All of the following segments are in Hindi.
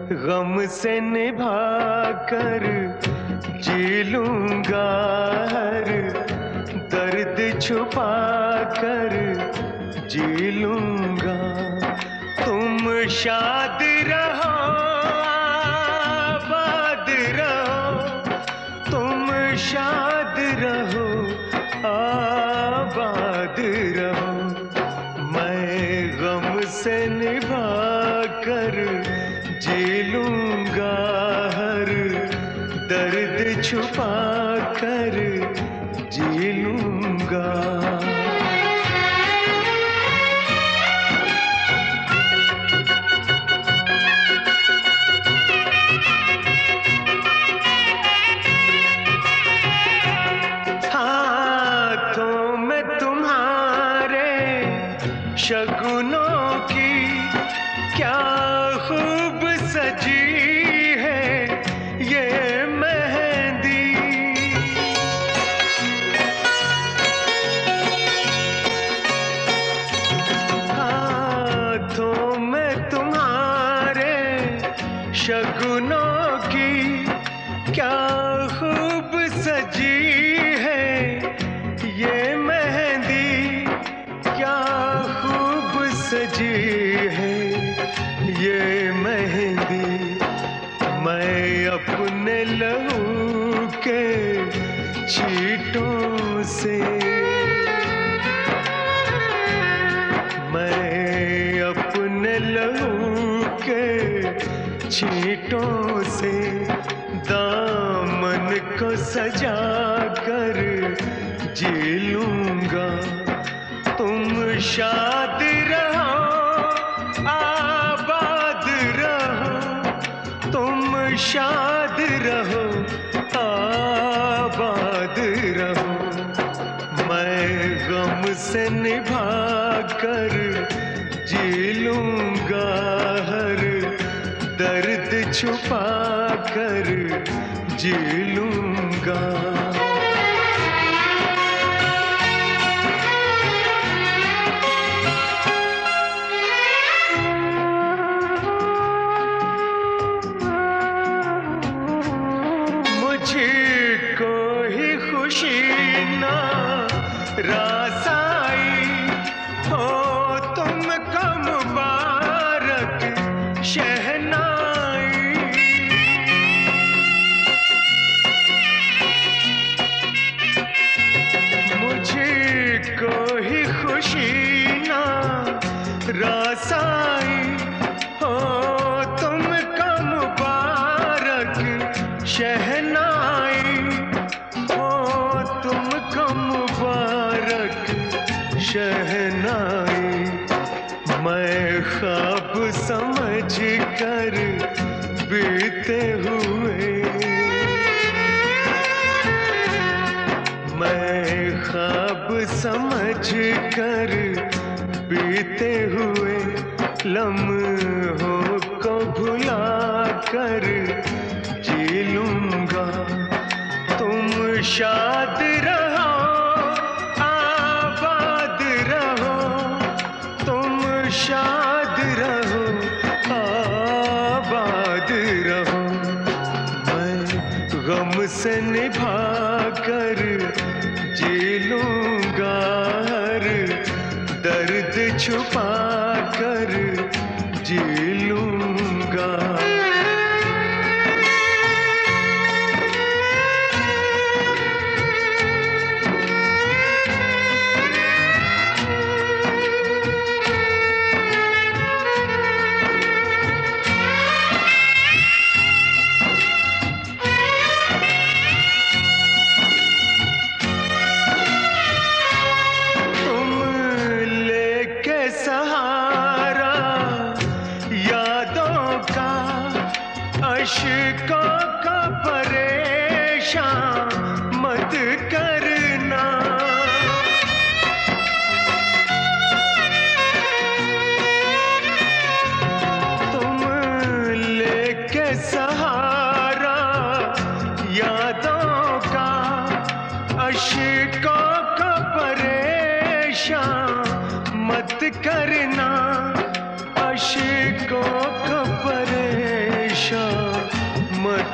गम से निभा कर जी लूंगा, हर दर्द छुपा कर जी लूंगा। तुम शाद रहो, आबाद रहो, तुम शाद रहो, आबाद रहो। मैं गम से निभा कर जी लूंगा, हर दर्द छुपा कर जी लूंगा। हाथों में तुम्हारे शगुनों की क्या खूब सजी है ये मेहंदी। हाथों में तुम्हारे शगुनों की क्या खूब सजी है ये मेहंदी, क्या खूब सजी है ये मेहंदी। मैं अपने लहू के छींटों से, मैं अपने लहू के छींटों से दामन को सजा कर जी लूंगा। तुम शाद रहो, आबाद रहो, तुम शाद रहो, आबाद रहो। मैं गम से निभा कर जी लूंगा, हर दर्द छुपा कर जी लूंगा। मुझको ही खुशी ना रास आई हो, तुमको मुबारक शहनाई। मुझको ही खुशी ना रास आई हो, तुमको मुबारक शहनाई हो, तुमको मुबारक शहनाई। मैं ख्वाब समझ कर बीते हुए, मैं ख्वाब समझ कर बीते हुए लम्हों को भुला कर जी लूंगा। तुम शाद रहो, आबाद रहो, तुम शाद रहो, आबाद रहो। मैं गम से निभा कर जी लूंगा, हर दर्द छुपा कर जी लूंगा। सहारा यादों का, अश्कों का परेशान मत करना। तुम लेके सहारा यादों का, अश्कों का परेशान मत करना। अश्कों को परेशान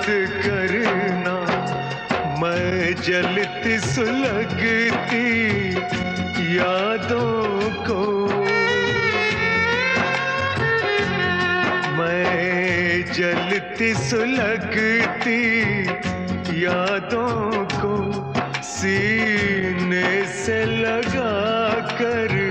करना, मैं जलती सुलगती यादों को, मैं जलती सुलगती यादों को सीने से लगा कर